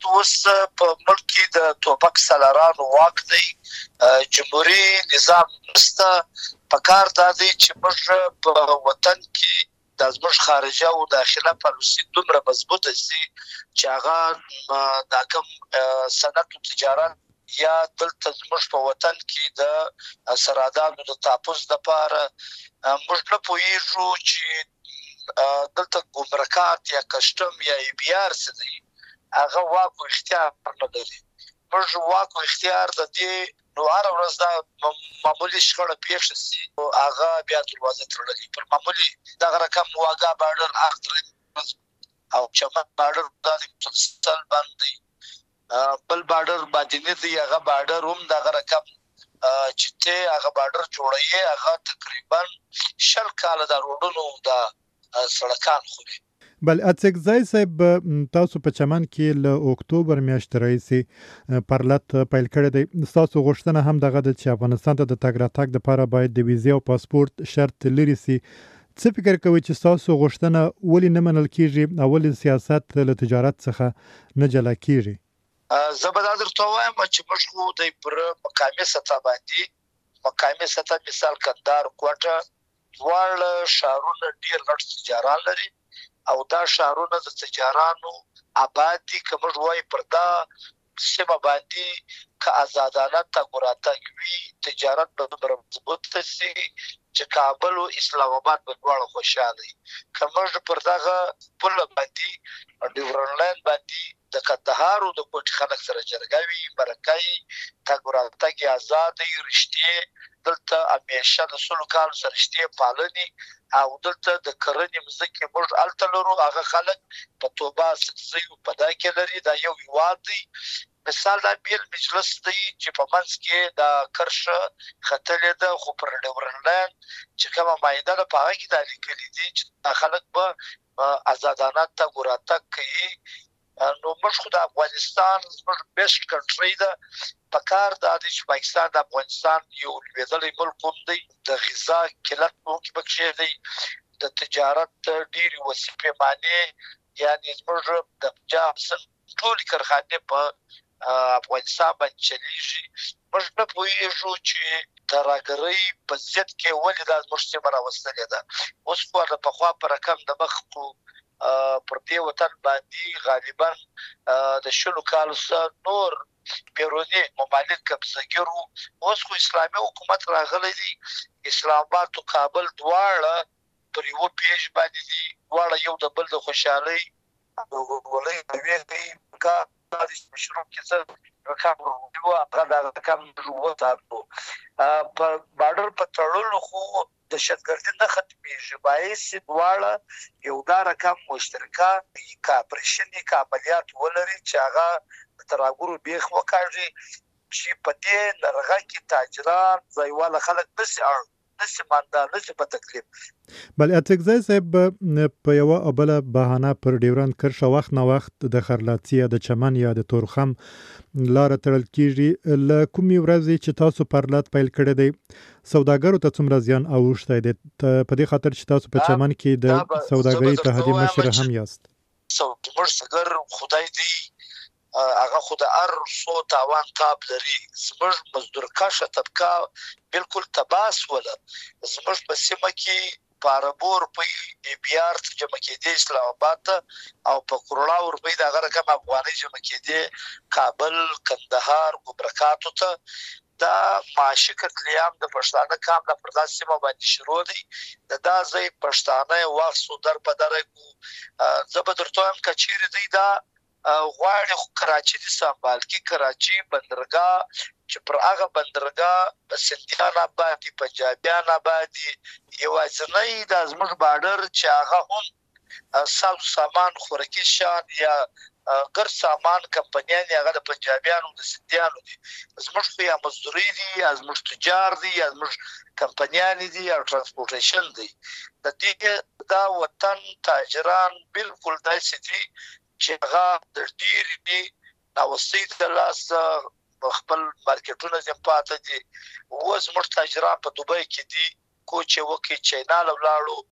اوس په ملک کې د توپک سالارانو واک دی، جمهوري نظام نشته. پکار دا دی چې موږ په وطن کې د زموږ خارجه او داخله پالیسي دومره مضبوطه شي چې هغه دا کوم صنعت او تجارت یا دلته زموږ په وطن کې د سرحداتو د تحفظ لپاره موږ نه پوهېږو چې دلته ګمرکات یا کسټم یا APR څه دی، هغه واک او اختیار نه لري. موږ واک او اختیار د دې نو هره ورځ دا معمولي شخړه پېښه شي هغه بیا دروازه تړلې پر معمولي دغه رقم واګه بارډر اخر او چمن بارډر د مسلسل باندې بل بارډر باندې نه دی، هغه بارډر هم دغه رقم چې ته هغه بارډر جوړوي هغه تقریبا 10 کاله د روډونو د سړکان خوري. بل اڅکزای صاحب تاسو په چمن کې له اکتوبر میاشتې راهیسې پرلط پیل کړی دی. ستاسو غوښتنه هم دغه ده چې افغانستان ته د تګ راتګ دپاره باید د ویزې او پاسپورت شرط لرې سي. څه فکر کوئ چې ستاسو غوښتنه ولې نه منل کیږي او ولې سیاست له تجارت څخه نه جلا کیږي؟ زه به دا درته وایم چې موږ خو د پر مقامي سطح باندې مقامي سطح مثال کندهار کوټه دواړه ښارونه ډېر غټ تجاران لري او دا ښارونه د تجارانو آباد دي. که موږ وایو پر دا سیمه باندې که آزادانه تګ راتګ وي تجارت به دومره مضبوط شي چې کابل او اسلام آباد به دواړه خوشحاله وي. که موږ پر دغه پله باندې ډیورنډ لاین باندې د کندهار او د کوټې خلک سره جرګه وي، مرکه وي، تګ راتګ یې ازاد وي، رښتې دلته همیشه د 100 کالو سره رښتې پالنې او دلته د کرنې مځکې موږ هلته لرو. هغه خلک په توبه سکزیو په دا کې لري. دا یو هیواد دی. مثال دا بیل مجلس دی چې په منځ کې دا کرښه ختلې ده، خو پر ډیورنډ لاین چې کومه معاهده ده په هغه کې دا لیکلي دي چې دا خلک به آزادانه تګ راتګ کوي. نو موږ خو د افغانستان زموږ بیسټ کنټري ده. پکار دا دی چې پاکستان د افغانستان یو لوېدلی ملک هم دی، د غذا قلت هم کې پکې دی، د تجارت ډېرې وسیع پیمانې یعنې زموږ د پنجاب ټولې کارخانې په افغانستان باندې چلیږي. موږ نه پوهېږو چې ترهګرۍ په ضد کې ولې دا زموږ سیمه راوستلې ده. اوس خو د پخوا په رقم د مخ پر دې وطن باندې غالبا د 100 کالو څخه نور بیرونی ممالک قبضه‌ګر وو. اوس خو اسلامي حکومت راغلی دی. اسلام آباد او کابل دواړه پر یو پیج باندې دي، دواړه یو د بل د خوشحالۍ او ورورولۍ نوې کوي. کا د مشروع کې څه رقم ورو هغه د رقم وروته په بارډر په تړلو خو دهشتګردي نه ختمېږي. باعث دواړه یو دا رقم مشترکه کاپریشن کا عملیات ولري چې هغه د ترهګرو بیخ وکاږي چې په دې نرغه کې تاجران ځایواله خلک نشي مانده نشي په تکلیف. بل اڅکزای صاحب په یوه او بله بهانه پر ډیورنډ کرښه وخت نه وخت د خرلاڅي یا د چمن یا د تورخم لاره تړل کیږي. له کومې ورځې چې تاسو پرلط پیل کړی دی سوداګرو ته څومره زیان اوښتی دی؟ په دې خاطر چې تاسو په چمن کې د سوداګرۍ اتحادیې مشر هم یاست. زموږ سګر خدای دی هغه خو د هر څو تاوان تاب لري. زموږ مزدور کشه طبقه بالکل تباس وله. زموږ په سیمه کې په عربو روپۍ APR جمع کېدې اسلام آباد ته او په کروڑا روپۍ د هغه رقم افغانۍ جمع کېدې کابل کندهار ګمرکاتو ته. دا معاشي قتلیام د پښتانه کام د پر داسې سیمه باندې شروع دی. د دا ځای پښتانه واخصو در په دره کو زه به درته وایم که چیرې دی دا غواړي خو کراچي دي سنبال کې کراچي بندرګاه چې پر هغه بندرګاه سندیان آباد دي، پنجابیان آباد دي، یوازینی دا زموږ بارډر چې هغه هم ساز سامان خوراکي شیان یا ګر سامان کمپنیان هغه د پنجابیانو د سندیانو دي. زموږ خو یا مزدوري دي یا زموږ تجار دي یا زموږ کمپنیان دي یا ترانسپورټیشن دي. د دې دا وطن تاجران بالکل داسې دي چې هغه د ډېرې ناوستۍ د لاسه خپل مارکیټونه ځم پاته دي. اوس زموږ تاجران په دوبۍ کې دي، کوچ یې وکړي چینا له ولاړو